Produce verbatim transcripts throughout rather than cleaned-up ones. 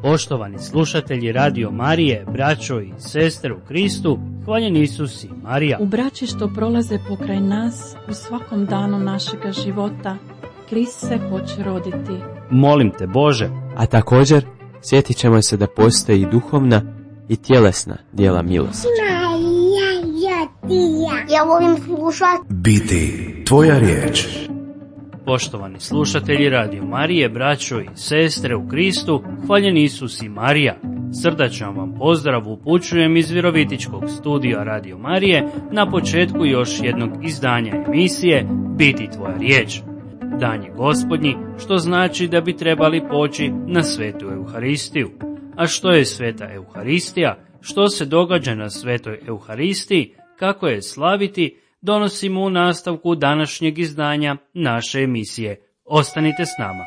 Poštovani slušatelji Radio Marije, braćo i sestre u Kristu, hvaljen Isus i Marija. U braći što prolaze pokraj nas, u svakom danu našega života, Krist se hoće roditi. Molim te Bože. A također, sjetit ćemo se da postoji i duhovna i tjelesna djela milosti. Ja volim slušati. Biti tvoja riječ. Poštovani slušatelji Radio Marije, braćo i sestre u Kristu, hvaljen Isus i Marija. Srdačan vam pozdrav upućujem iz Virovitičkog studija Radio Marije na početku još jednog izdanja emisije Biti tvoja riječ. Dan je Gospodnji, što znači da bi trebali poći na svetu Euharistiju. A što je sveta Euharistija, što se događa na svetoj Euharistiji, kako je slaviti, donosimo u nastavku današnjeg izdanja naše emisije. Ostanite s nama.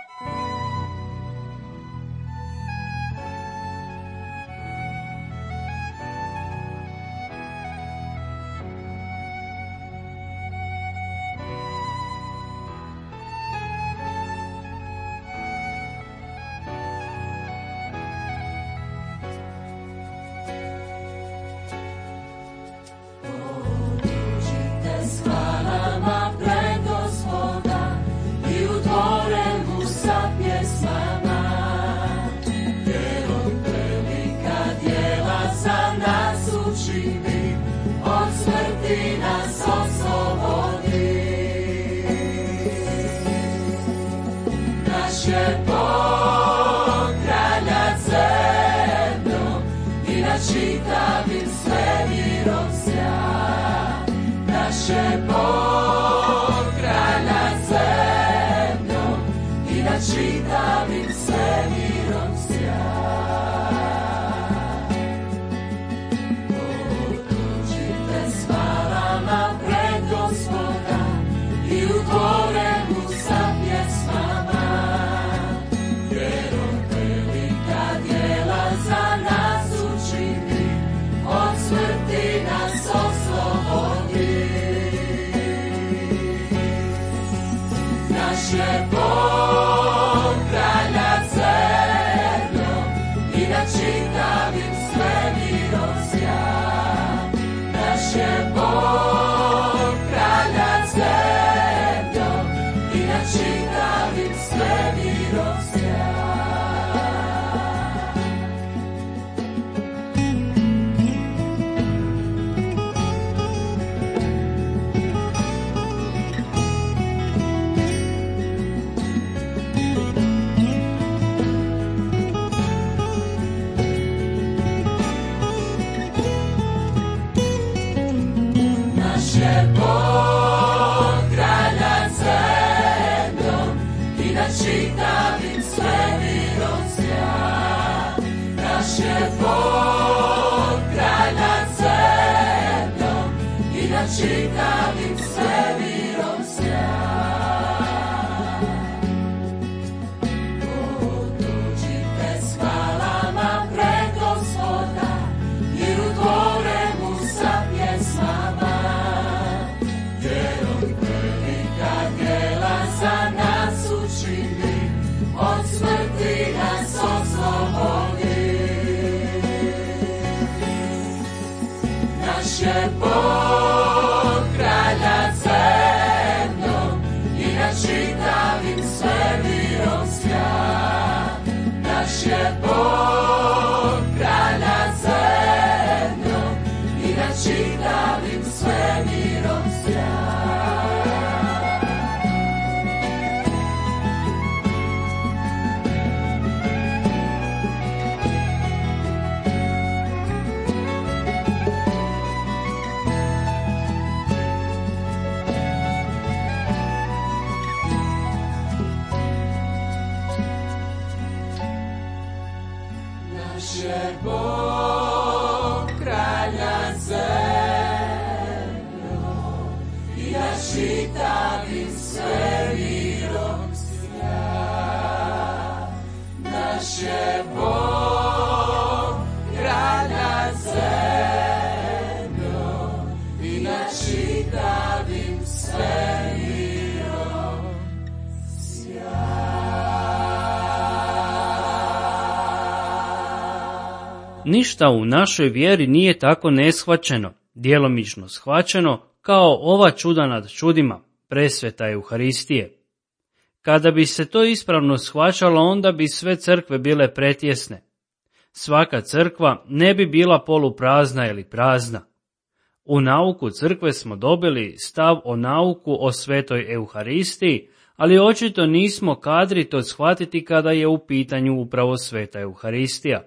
Ništa u našoj vjeri nije tako neshvaćeno, djelomično shvaćeno, kao ova čuda nad čudima, presveta Euharistije. Kada bi se to ispravno shvaćalo, onda bi sve crkve bile pretjesne. Svaka crkva ne bi bila poluprazna ili prazna. U nauku crkve smo dobili stav o nauku o svetoj Euharistiji, ali očito nismo kadri to shvatiti kada je u pitanju upravo sveta Euharistija.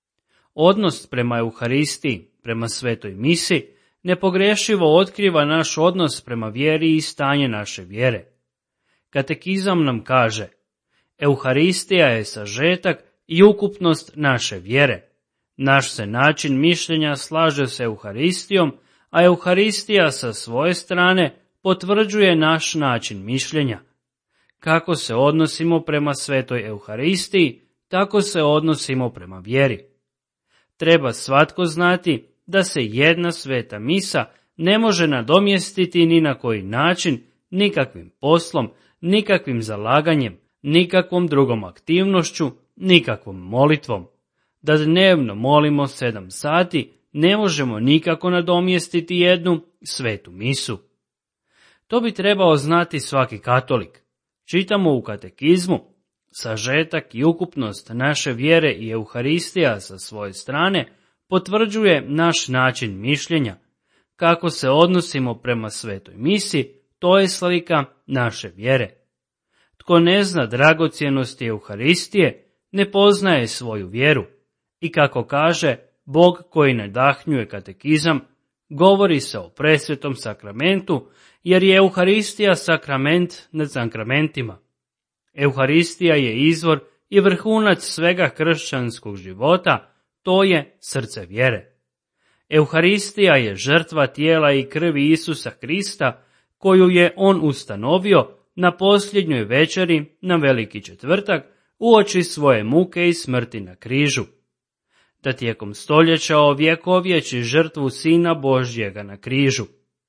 Odnos prema Euharistiji, prema svetoj misi, nepogrešivo otkriva naš odnos prema vjeri i stanje naše vjere. Katekizam nam kaže: Euharistija je sažetak i ukupnost naše vjere. Naš se način mišljenja slaže s Euharistijom, a Euharistija sa svoje strane potvrđuje naš način mišljenja. Kako se odnosimo prema svetoj Euharistiji, tako se odnosimo prema vjeri. Treba svatko znati da se jedna sveta misa ne može nadomjestiti ni na koji način, nikakvim poslom, nikakvim zalaganjem, nikakvom drugom aktivnošću, nikakvom molitvom. Da dnevno molimo sedam sati, ne možemo nikako nadomjestiti jednu svetu misu. To bi trebao znati svaki katolik. Čitamo u katekizmu: sažetak i ukupnost naše vjere i Euharistija sa svoje strane potvrđuje naš način mišljenja. Kako se odnosimo prema svetoj misi, to je slika naše vjere. Tko ne zna dragocjenosti Euharistije, ne poznaje svoju vjeru. I kako kaže Bog koji nadahnjuje katekizam, govori se o presvetom sakramentu, jer je Euharistija sakrament nad sakramentima. Euharistija je izvor i vrhunac svega kršćanskog života, to je srce vjere. Euharistija je žrtva tijela i krvi Isusa Krista, koju je on ustanovio na posljednjoj večeri na Veliki četvrtak uoči svoje muke i smrti na križu. Da tijekom stoljeća ovjekovječi žrtvu Sina Božjega na križu.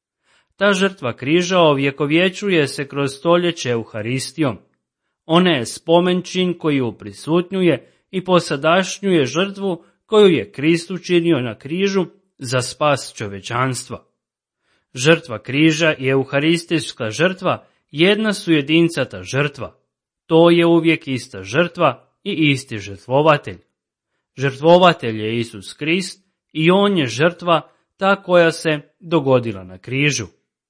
Ta žrtva križa ovjekovječuje se kroz stoljeće Euharistijom. Ona je spomenčin koji uprisutnjuje i posadašnjuje žrtvu koju je Krist učinio na križu za spas čovječanstva. Žrtva križa i euharistijska žrtva jedna su jedincata žrtva. To je uvijek ista žrtva i isti žrtvovatelj. Žrtvovatelj je Isus Krist i on je žrtva ta koja se dogodila na križu.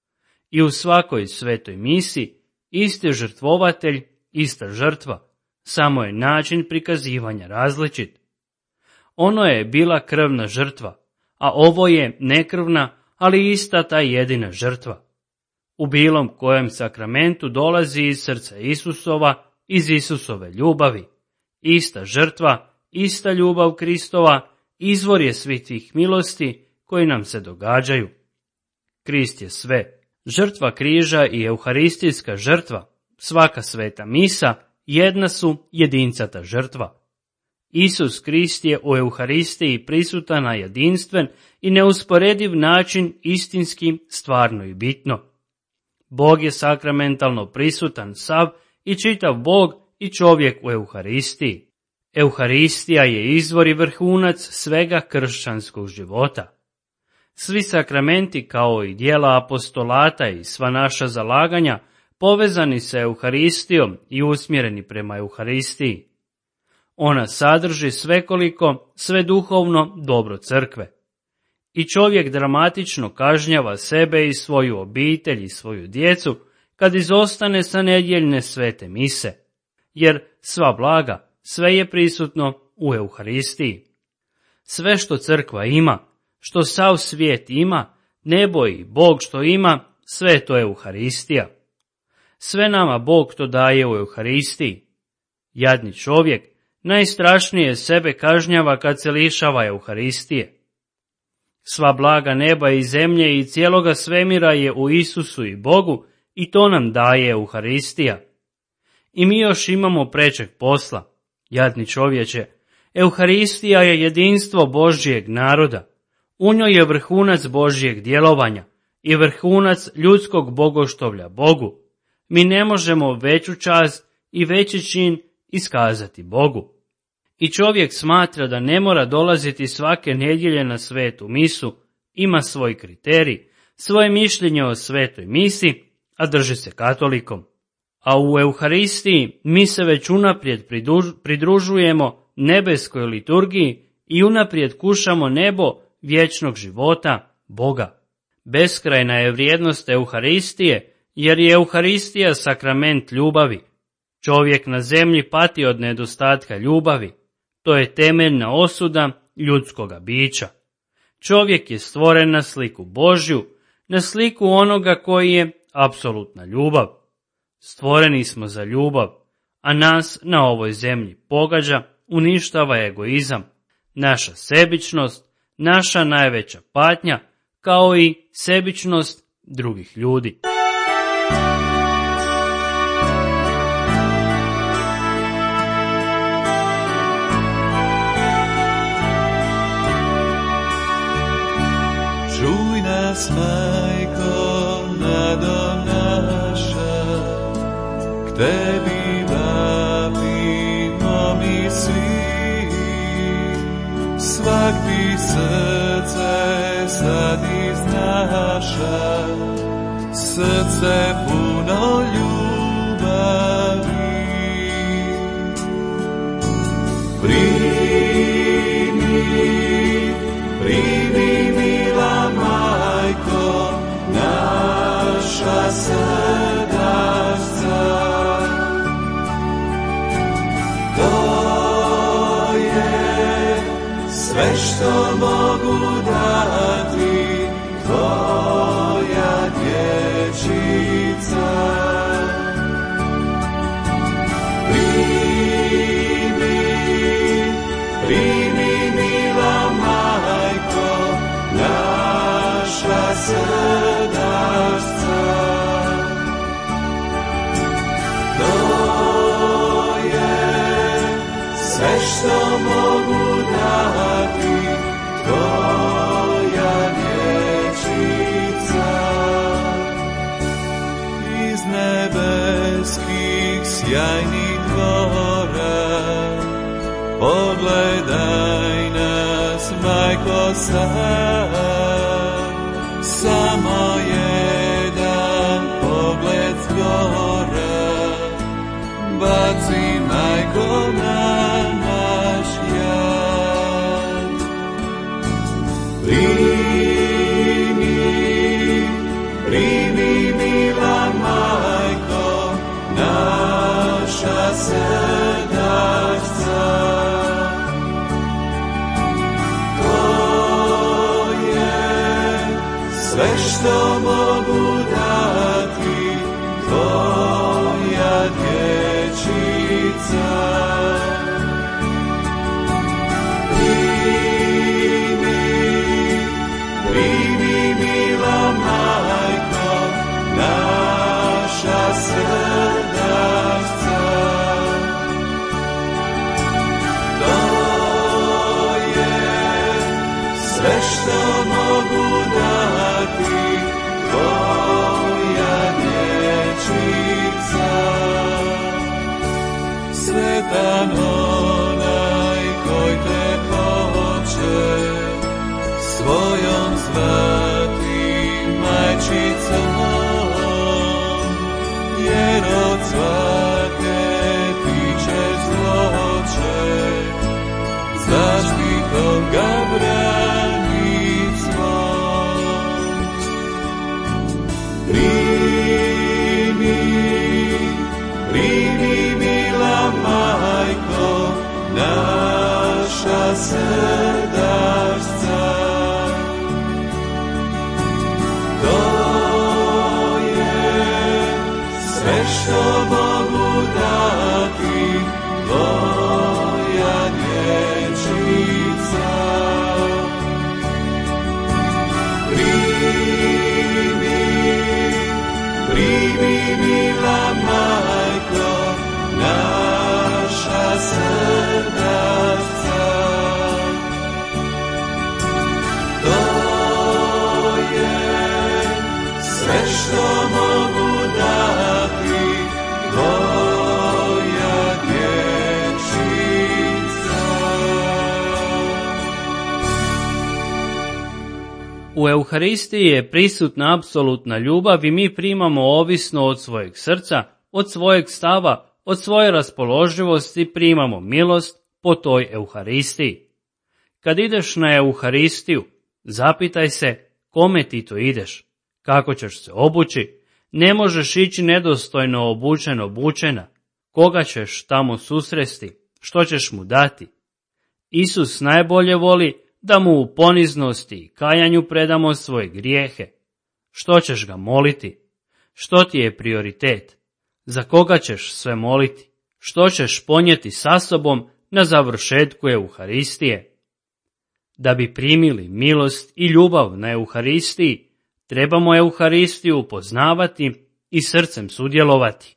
I u svakoj svetoj misi isti žrtvovatelj, ista žrtva, samo je način prikazivanja različit. Ono je bila krvna žrtva, a ovo je nekrvna, ali ista ta jedina žrtva. U bilo kojem sakramentu dolazi iz srca Isusova, iz Isusove ljubavi. Ista žrtva, ista ljubav Kristova, izvor je svih tih milosti koji nam se događaju. Krist je sve. Žrtva križa i euharistijska žrtva, svaka sveta misa, jedna su jedincata žrtva. Isus Krist je u Euharistiji prisutan na jedinstven i neusporediv način, istinski, stvarno i bitno. Bog je sakramentalno prisutan sav i čitav Bog i čovjek u Euharistiji. Euharistija je izvor i vrhunac svega kršćanskog života. Svi sakramenti kao i dijela apostolata i sva naša zalaganja povezani sa Euharistijom i usmjereni prema Euharistiji. Ona sadrži svekoliko, sve duhovno dobro crkve. I čovjek dramatično kažnjava sebe i svoju obitelj i svoju djecu kad izostane sa nedjeljne svete mise, jer sva blaga, sve je prisutno u Euharistiji. Sve što crkva ima, što sav svijet ima, nebo i Bog što ima, sve to je Euharistija. Sve nama Bog to daje u Euharistiji. Jadni čovjek najstrašnije sebe kažnjava kad se lišava Euharistije. Sva blaga neba i zemlje i cijeloga svemira je u Isusu i Bogu i to nam daje Euharistija. I mi još imamo prečeg posla. Jadni čovječe, Euharistija je jedinstvo Božjeg naroda. U njoj je vrhunac Božjeg djelovanja i vrhunac ljudskog bogoštovlja Bogu. Mi ne možemo veću čast i veći čin iskazati Bogu. I čovjek smatra da ne mora dolaziti svake nedjelje na svetu misu, ima svoj kriterij, svoje mišljenje o svetoj misi, a drži se katolikom. A u Euharistiji mi se već unaprijed pridružujemo nebeskoj liturgiji i unaprijed kušamo nebo vječnog života, Boga. Beskrajna je vrijednost Euharistije, jer je Euharistija sakrament ljubavi. Čovjek na zemlji pati od nedostatka ljubavi. To je temeljna osuda ljudskoga bića. Čovjek je stvoren na sliku Božju, na sliku onoga koji je apsolutna ljubav. Stvoreni smo za ljubav, a nas na ovoj zemlji pogađa, uništava egoizam, naša sebičnost, naša najveća patnja, kao i sebičnost drugih ljudi. Čuj nas, Majko, nado naša, k tebi vapimo mi svi, svak bi srce sad iznaša, srce puno ljubavi. Primi, primi, mila Majko, naša srdašca. To je sve što mogu dati, tvoja dječica. Primi, primi, mila Majko, naša srdašca. To je sve što mogu dati, tvoja dječica. Iz nebeskih sjajnih dvora pogledaj nas, Majko, sad, samo jedan pogled zgora, baci, Majko, na naš jad. Primi, primi, mila Majko, naša srdašca. Sve što mogu dati, tvoja dječica. Primi, primi, mila Majko, naša srdašca. To je sve što mogu dati, tvoja dječica. Sretan onaj koji te hoće svojom zvati majčicom, jer od svake ti ćeš zloće zaštitom ga branit svoj. Primi, primi, mila Majko, naša srdašca. To je sve što mogu dati, tvoja dječica. Primi, primi, mila Majko, naša srdašca. U Euharistiji je prisutna apsolutna ljubav i mi primamo ovisno od svojeg srca, od svojeg stava, od svoje raspoloživosti primamo milost po toj Euharistiji. Kad ideš na Euharistiju, zapitaj se kome ti to ideš, kako ćeš se obući, ne možeš ići nedostojno obučen obučena, koga ćeš tamo susresti, što ćeš mu dati. Isus najbolje voli da mu u poniznosti i kajanju predamo svoje grijehe. Što ćeš ga moliti? Što ti je prioritet? Za koga ćeš sve moliti? Što ćeš ponijeti sa sobom na završetku Euharistije? Da bi primili milost i ljubav na Euharistiji, trebamo Euharistiju poznavati i srcem sudjelovati.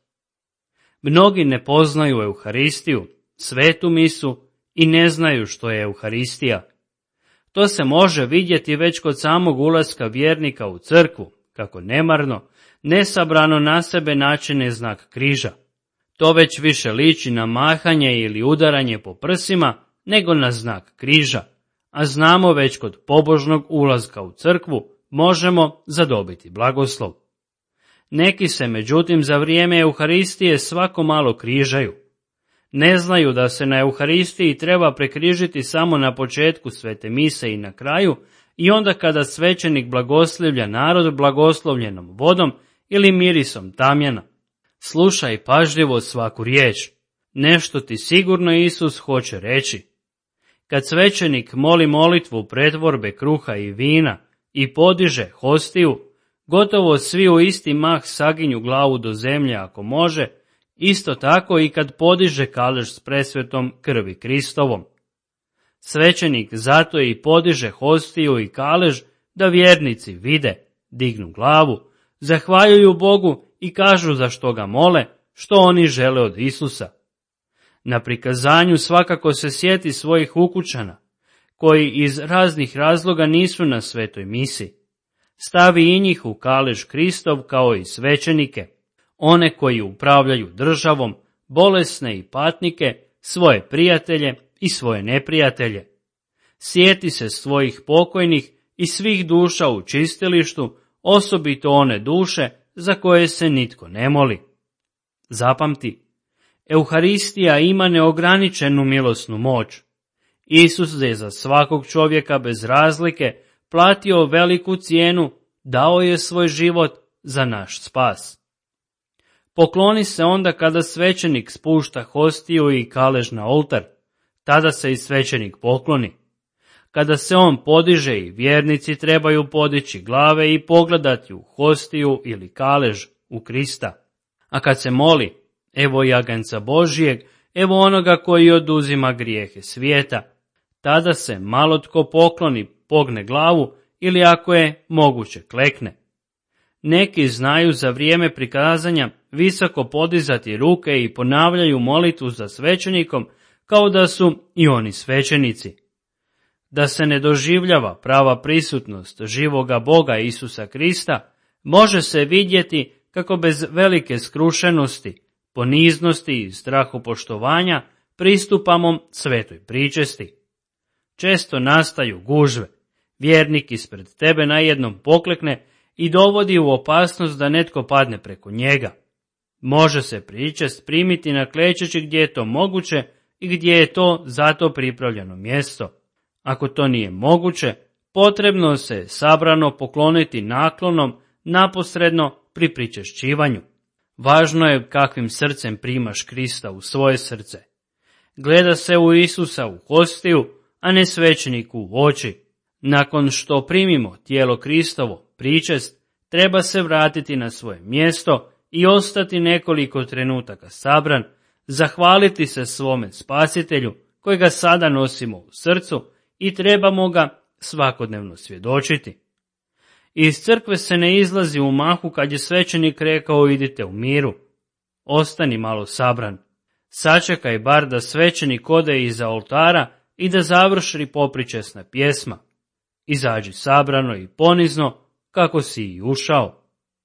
Mnogi ne poznaju Euharistiju, svetu misu i ne znaju što je Euharistija. To se može vidjeti već kod samog ulaska vjernika u crkvu, kako nemarno, nesabrano na sebe načine znak križa. To već više liči na mahanje ili udaranje po prsima nego na znak križa, a znamo već kod pobožnog ulaska u crkvu možemo zadobiti blagoslov. Neki se međutim za vrijeme Euharistije svako malo križaju. Ne znaju da se na Euharistiji treba prekrižiti samo na početku svete mise i na kraju, i onda kada svećenik blagoslivlja narod blagoslovljenom vodom ili mirisom tamjana. Slušaj pažljivo svaku riječ, nešto ti sigurno Isus hoće reći. Kad svećenik moli molitvu pretvorbe kruha i vina i podiže hostiju, gotovo svi u isti mah saginju glavu do zemlje ako može, isto tako i kad podiže kalež s presvetom krvi Kristovom. Svećenik zato i podiže hostiju i kalež da vjernici vide, dignu glavu, zahvaljuju Bogu i kažu za što ga mole, što oni žele od Isusa. Na prikazanju svakako se sjeti svojih ukućana, koji iz raznih razloga nisu na svetoj misi. Stavi i njih u kalež Kristov kao i svećenike, one koji upravljaju državom, bolesne i patnike, svoje prijatelje i svoje neprijatelje. Sjeti se svojih pokojnih i svih duša u čistilištu, osobito one duše za koje se nitko ne moli. Zapamti, Euharistija ima neograničenu milosnu moć. Isus je za svakog čovjeka bez razlike platio veliku cijenu, dao je svoj život za naš spas. Pokloni se onda kada svećenik spušta hostiju i kalež na oltar, tada se i svećenik pokloni. Kada se on podiže i vjernici trebaju podići glave i pogledati u hostiju ili kalež u Krista. A kad se moli, evo i agenca Božijeg, evo onoga koji oduzima grijehe svijeta, tada se malo tko pokloni, pogne glavu ili ako je moguće klekne. Neki znaju za vrijeme prikazanja visoko podizati ruke i ponavljaju molitvu za svećenikom kao da su i oni svećenici. Da se ne doživljava prava prisutnost živoga Boga Isusa Krista, može se vidjeti kako bez velike skrušenosti, poniznosti i strahopoštovanja pristupamo svetoj pričesti. Često nastaju gužve, vjernik ispred tebe najednom poklekne i dovodi u opasnost da netko padne preko njega. Može se pričest primiti na klečeći gdje je to moguće i gdje je to zato pripravljeno mjesto. Ako to nije moguće, potrebno se sabrano pokloniti naklonom naposredno pri pričešćivanju. Važno je kakvim srcem primaš Krista u svoje srce. Gleda se u Isusa u hostiju, a ne svećeniku u oči. Nakon što primimo tijelo Kristovo, pričest, treba se vratiti na svoje mjesto i ostati nekoliko trenutaka sabran, zahvaliti se svome Spasitelju kojega sada nosimo u srcu i trebamo ga svakodnevno svjedočiti. Iz crkve se ne izlazi u mahu kad je svećenik rekao idite u miru. Ostani malo sabran. Sačekaj bar da svećenik ode iza oltara i da završi popričesna pjesma. Izađi sabrano i ponizno kako si i ušao.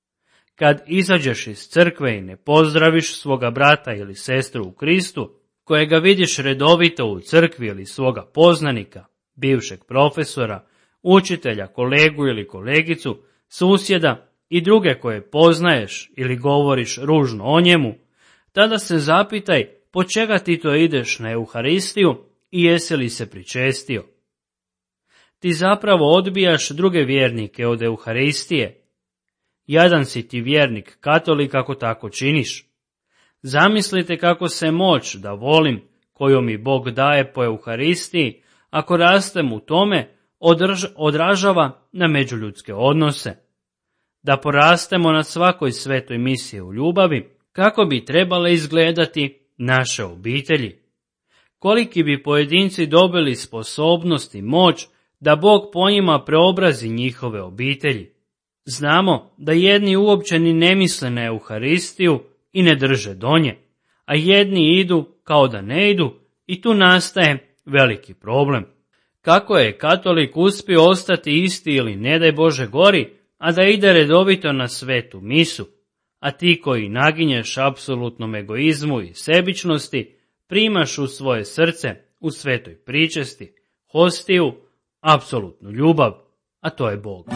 Kad izađeš iz crkve i ne pozdraviš svoga brata ili sestru u Kristu, kojega vidiš redovito u crkvi ili svoga poznanika, bivšeg profesora, učitelja, kolegu ili kolegicu, susjeda i druge koje poznaješ ili govoriš ružno o njemu, tada se zapitaj po čega ti to ideš na Euharistiju i jesi li se pričestio. Ti zapravo odbijaš druge vjernike od Euharistije. Jadan si ti vjernik katolik ako tako činiš. Zamislite kako se moć da volim koju mi Bog daje po Euharistiji, ako rastem u tome, održ, odražava na međuljudske odnose. Da porastemo na svakoj svetoj misiji u ljubavi, kako bi trebale izgledati naše obitelji. Koliki bi pojedinci dobili sposobnost i moć da Bog po njima preobrazi njihove obitelji. Znamo da jedni uopće ni ne misle na Euharistiju i ne drže do nje, a jedni idu kao da ne idu i tu nastaje veliki problem. Kako je katolik uspio ostati isti ili ne daj Bože gori, a da ide redovito na svetu misu, a ti koji naginješ apsolutnom egoizmu i sebičnosti, primaš u svoje srce u svetoj pričesti, hostiju, apsolutnu ljubav, a to je Bog.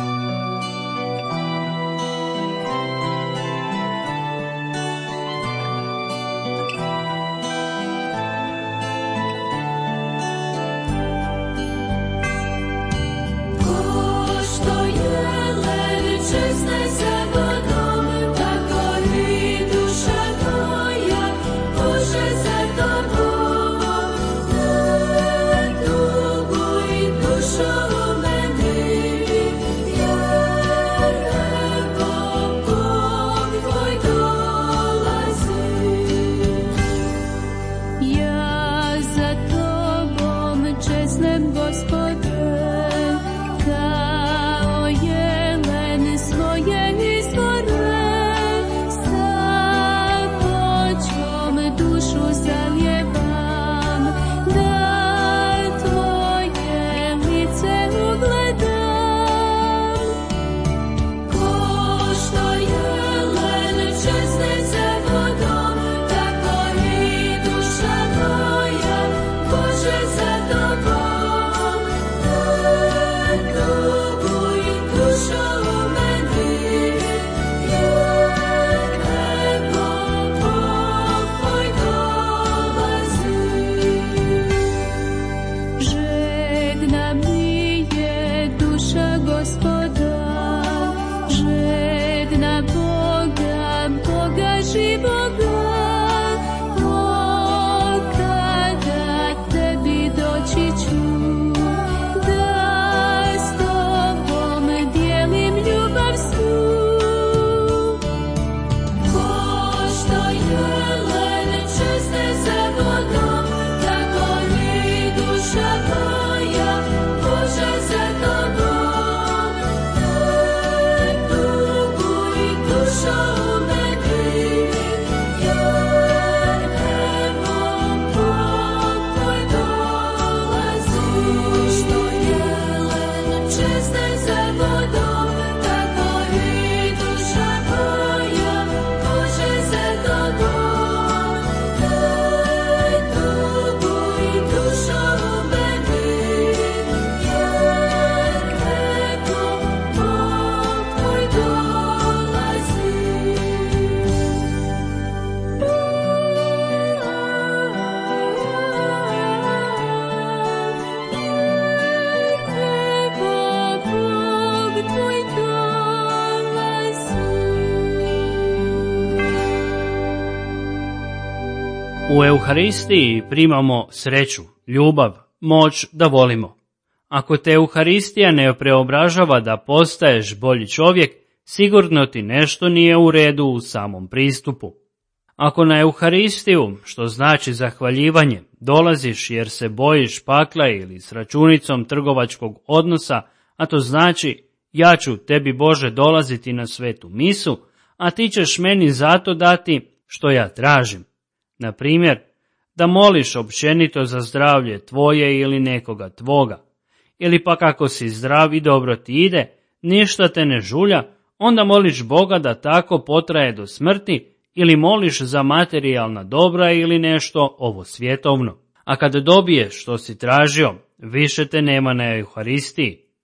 U Euharistiji primamo sreću, ljubav, moć da volimo. Ako te Euharistija ne preobražava da postaješ bolji čovjek, sigurno ti nešto nije u redu u samom pristupu. Ako na Euharistiju, što znači zahvaljivanje, dolaziš jer se bojiš pakla ili s računicom trgovačkog odnosa, a to znači ja ću tebi Bože dolaziti na svetu misu, a ti ćeš meni zato dati što ja tražim. Na primjer, da moliš općenito za zdravlje tvoje ili nekoga tvoga. Ili pak ako si zdrav i dobro ti ide, ništa te ne žulja, onda moliš Boga da tako potraje do smrti ili moliš za materijalna dobra ili nešto ovo svjetovno. A kada dobiješ što si tražio, više te nema na Euharistiji.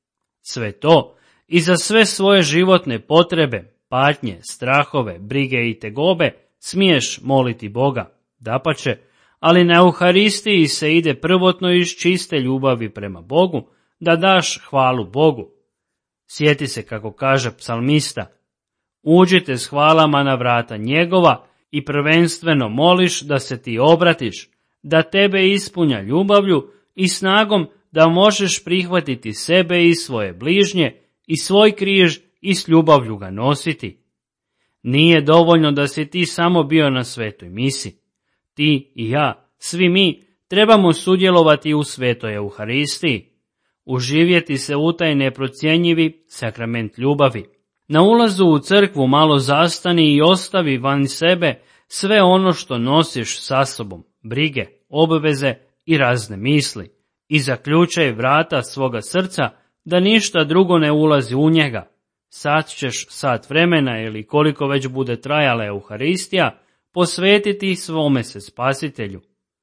Sve to i za sve svoje životne potrebe, patnje, strahove, brige i tegobe smiješ moliti Boga, dapače, ali na Euharistiji se ide prvotno iz čiste ljubavi prema Bogu, da daš hvalu Bogu. Sjeti se kako kaže psalmista: uđite s hvalama na vrata njegova i prvenstveno moliš da se ti obratiš, da tebe ispunja ljubavlju i snagom da možeš prihvatiti sebe i svoje bližnje i svoj križ i s ljubavlju ga nositi. Nije dovoljno da si ti samo bio na svetoj misi. Ti i ja, svi mi, trebamo sudjelovati u svetoj Euharistiji, uživjeti se u taj neprocjenjivi sakrament ljubavi. Na ulazu u crkvu malo zastani i ostavi van sebe sve ono što nosiš sa sobom, brige, obveze i razne misli, i zaključaj vrata svoga srca da ništa drugo ne ulazi u njega. Sad ćeš sat vremena ili koliko već bude trajala Euharistija posvetiti svome se Spasitelju.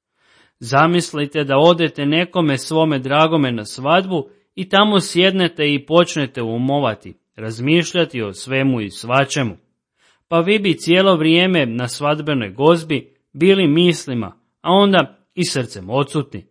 Zamislite da odete nekome svome dragome na svadbu i tamo sjednete i počnete umovati, razmišljati o svemu i svačemu. Pa vi bi cijelo vrijeme na svadbenoj gozbi bili mislima, a onda i srcem odsutni.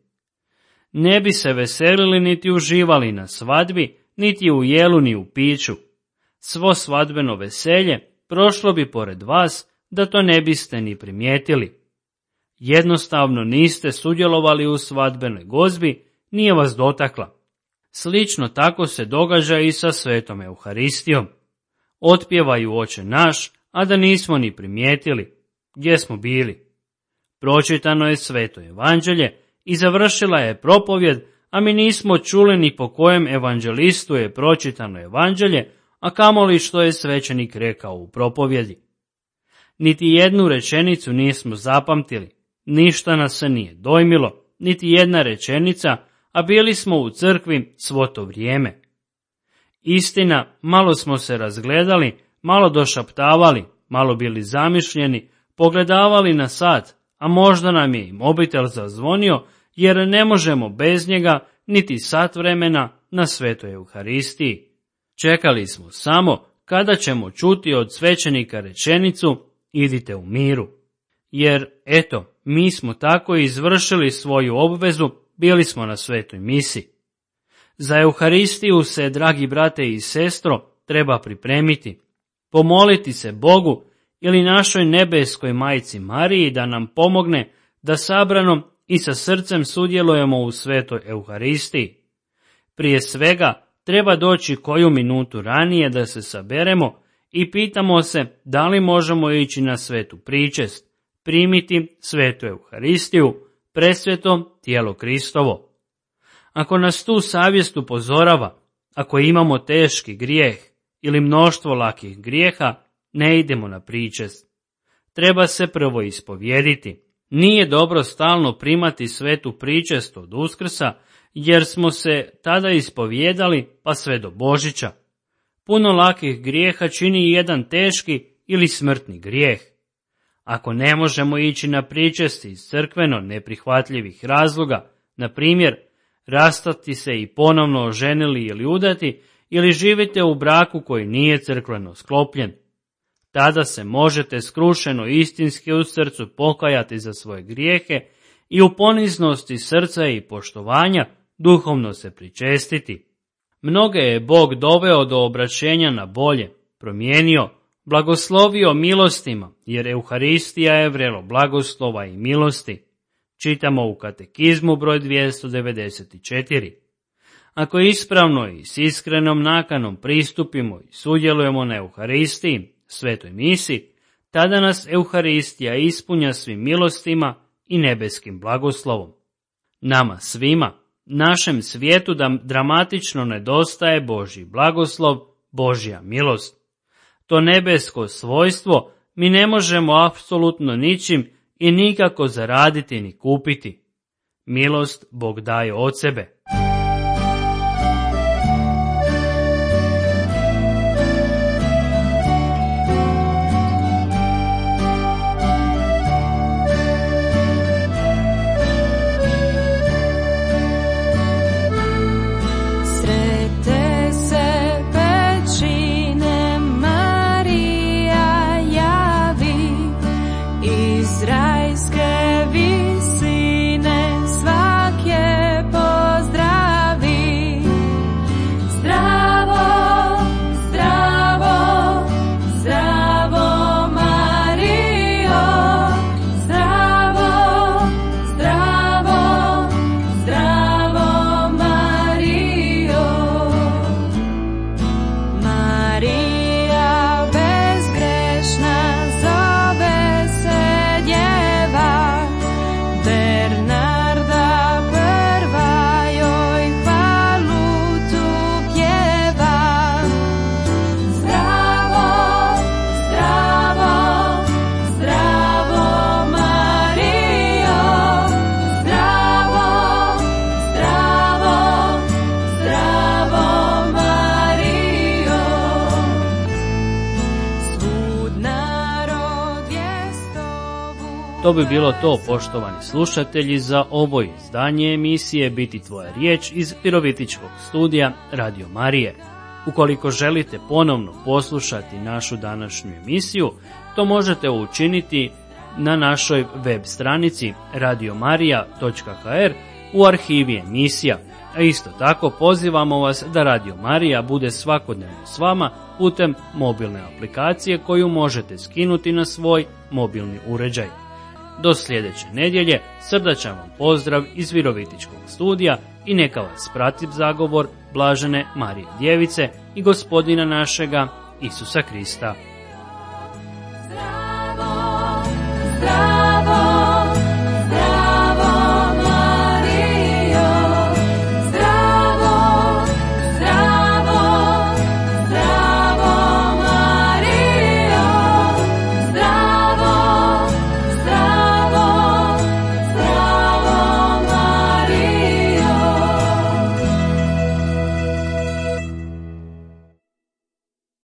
Ne bi se veselili niti uživali na svadbi, niti u jelu ni u piću. Svo svadbeno veselje prošlo bi pored vas, da to ne biste ni primijetili. Jednostavno niste sudjelovali u svadbenoj gozbi, nije vas dotakla. Slično tako se događa i sa svetom Euharistijom. Otpjevaju Oče naš, a da nismo ni primijetili gdje smo bili. Pročitano je sveto evanđelje i završila je propovjed, a mi nismo čuli ni po kojem evanđelistu je pročitano evanđelje, a kamoli što je svećenik rekao u propovjedi. Niti jednu rečenicu nismo zapamtili, ništa nas se nije dojmilo, niti jedna rečenica, a bili smo u crkvi svo to vrijeme. Istina, malo smo se razgledali, malo došaptavali, malo bili zamišljeni, pogledavali na sat, a možda nam je i mobitel zazvonio, jer ne možemo bez njega niti sat vremena na svetoj Euharistiji. Čekali smo samo kada ćemo čuti od svećenika rečenicu: idite u miru. Jer, eto, mi smo tako izvršili svoju obvezu, bili smo na svetoj misi. Za Euharistiju se, dragi brate i sestro, treba pripremiti, pomoliti se Bogu ili našoj nebeskoj majci Mariji da nam pomogne da sabrano i sa srcem sudjelujemo u svetoj Euharistiji. Prije svega treba doći koju minutu ranije da se saberemo i pitamo se da li možemo ići na svetu pričest, primiti svetu Euharistiju, presveto tijelo Kristovo. Ako nas tu savjest upozorava, ako imamo teški grijeh ili mnoštvo lakih grijeha, ne idemo na pričest. Treba se prvo ispovjediti. Nije dobro stalno primati svetu pričest od Uskrsa, jer smo se tada ispovjedali pa sve do Božića. Puno lakih grijeha čini jedan teški ili smrtni grijeh. Ako ne možemo ići na pričest iz crkveno neprihvatljivih razloga, na primjer, rastati se i ponovno oženili ili udati, ili živite u braku koji nije crkveno sklopljen, tada se možete skrušeno istinski u srcu pokajati za svoje grijehe i u poniznosti srca i poštovanja duhovno se pričestiti. Mnoge je Bog doveo do obraćenja na bolje, promijenio, blagoslovio milostima, jer Euharistija je vrelo blagoslova i milosti. Čitamo u katekizmu broj dvjesto devedeset četiri. Ako ispravno i s iskrenom nakanom pristupimo i sudjelujemo na Euharistiji, svetoj misi, tada nas Euharistija ispunja svim milostima i nebeskim blagoslovom. Nama svima, našem svijetu da dramatično nedostaje Božji blagoslov, Božja milost. To nebesko svojstvo mi ne možemo apsolutno ničim i nikako zaraditi ni kupiti. Milost Bog daje od sebe. Srete To bi bilo to, poštovani slušatelji, za ovo izdanje emisije Biti tvoja riječ iz Virovitičkog studija Radio Marije. Ukoliko želite ponovno poslušati našu današnju emisiju, to možete učiniti na našoj web stranici radio marija točka h r u arhivi emisija. A isto tako pozivamo vas da Radio Marija bude svakodnevno s vama putem mobilne aplikacije koju možete skinuti na svoj mobilni uređaj. Do sljedeće nedjelje srdačan vam pozdrav iz Virovitičkog studija i neka vas prati zagovor Blažene Marije Djevice i Gospodina našega Isusa Krista.